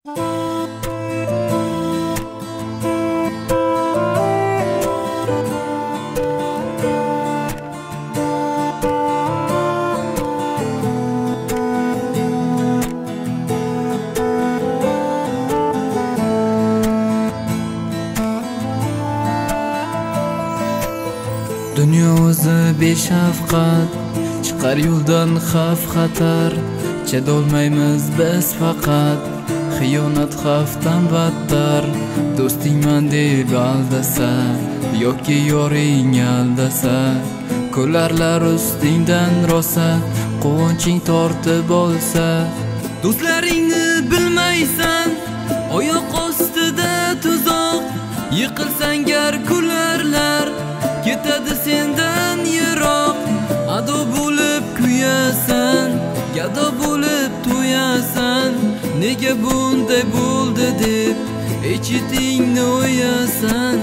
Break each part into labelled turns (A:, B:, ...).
A: Dunyo o'zi beshafqat, chiqar yo'ldan xavf xatar. Chadolmaymiz biz faqat, xiyonat xavfdan battar. Do'stingman deb aldasa, yoki yoring aldasa, ko'larlar ustingdan rosa, quvonching tortib olsa. Do'stlaringni bilmaysan, oyoq ostida tuzoq, yiqilsang gar kularlar, ketadi sendan yiroq. Ado bo'lib kuyasan, gado bo'lib to'yasan, nega bunday bo'ldi deb ichitingni o'yasan.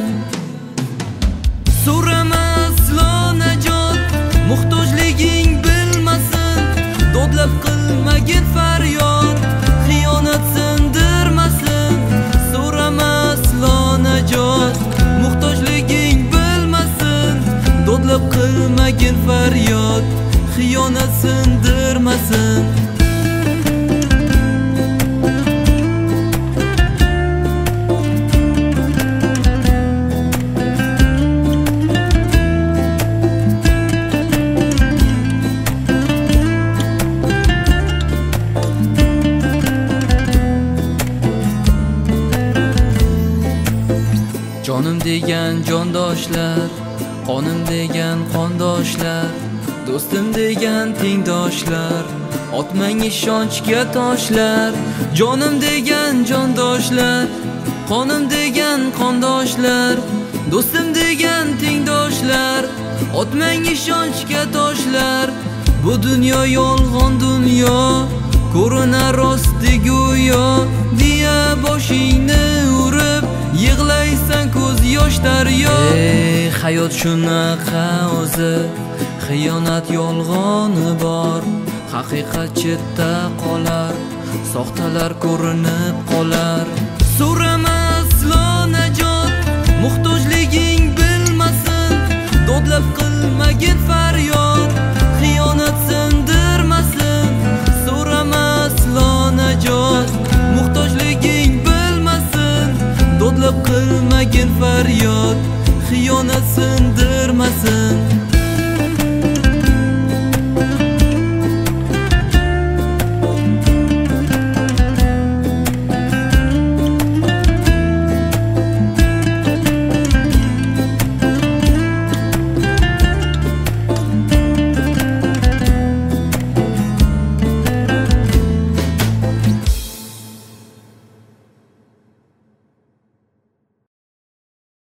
A: So'rama aslo najot, muhtojliging bilmasin, dodlab qilmagin faryod, xiyonat sindirmasin. So'rama aslo najot, muhtojliging bilmasin, dodlab qilmagin faryod, xiyonat sindirmasin. Jonim degan jondoshlar, qonim degan qondoshlar, do'stim degan tengdoshlar, otmang ishonchga toshlar. Jonim degan jondoshlar, qonim degan qondoshlar, do'stim degan tengdoshlar, otmang ishonchga toshlar. Bu dunyo yolg'on dunyo, ko'rinar rosti go'yo, deya boshingni urib yig'laysan ko'z yosh daryo. Hayot shunaqa o'zi, xiyonat yolg'oni bor, haqiqat chetda qolar, soxtalar ko'rinib qolar. So'rama aslo najot, muhtojliging bilmasin, dodlab qilmagin faryod, xiyonat sindirmasin. So'rama aslo najot, muhtojliging bilmasin, dodlab qilmagin faryod, xiyonat sindirmasin.